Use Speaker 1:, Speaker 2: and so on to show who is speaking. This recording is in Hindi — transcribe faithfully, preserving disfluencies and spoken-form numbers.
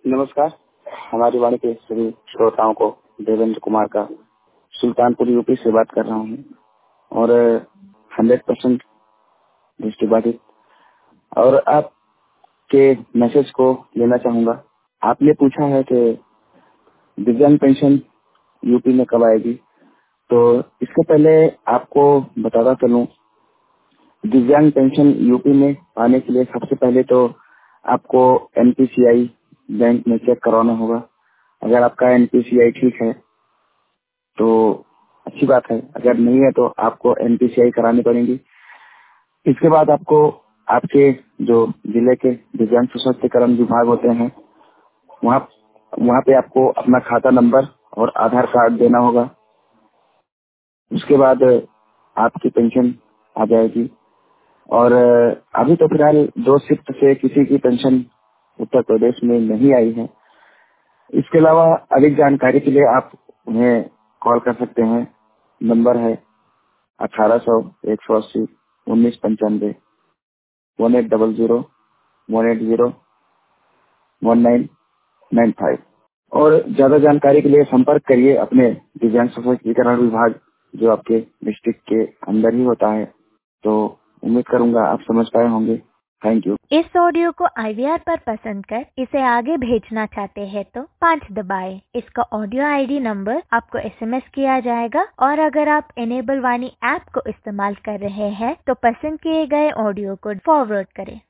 Speaker 1: नमस्कार। हमारी वाणी के सभी श्रोताओं को देवेंद्र कुमार का सुल्तानपुर यूपी से बात कर रहा हूँ और हंड्रेड परसेंट दृष्टिबाधित और आपके मैसेज को लेना चाहूँगा। आपने पूछा है कि दिव्यांग पेंशन यूपी में कब आएगी, तो इसके पहले आपको बताता चलूँ, दिव्यांग पेंशन यूपी में आने के लिए सबसे पहले तो आपको एनपीसीआई बैंक में चेक करवाना होगा। अगर आपका एनपीसीआई ठीक है तो अच्छी बात है, अगर नहीं है तो आपको एनपीसीआई करानी पड़ेगी। इसके बाद आपको आपके जो जिले के दिव्यांग सशक्तिकरण विभाग होते हैं वहाँ वहाँ पे आपको अपना खाता नंबर और आधार कार्ड देना होगा। उसके बाद आपकी पेंशन आ जाएगी। और अभी तो फिलहाल दो शिफ्ट से किसी की पेंशन उत्तर प्रदेश में नहीं आई है। इसके अलावा अधिक जानकारी के लिए आप उन्हें कॉल कर सकते हैं। नंबर है अठारह सौ एक सौ अस्सी उन्नीस पंचानवे one eight double zero one eight zero one nine nine five. और ज्यादा जानकारी के लिए संपर्क करिए अपने दिव्यांग सशक्तिकरण विभाग जो आपके डिस्ट्रिक्ट के अंदर ही होता है। तो उम्मीद करूंगा आप समझ पाए होंगे। Thank you.
Speaker 2: इस ऑडियो को आईवीआर पर पसंद कर इसे आगे भेजना चाहते हैं तो पाँच दबाएं। इसका ऑडियो आईडी नंबर आपको एसएमएस किया जाएगा और अगर आप इनेबल वाणी ऐप को इस्तेमाल कर रहे हैं तो पसंद किए गए ऑडियो को फॉरवर्ड करें।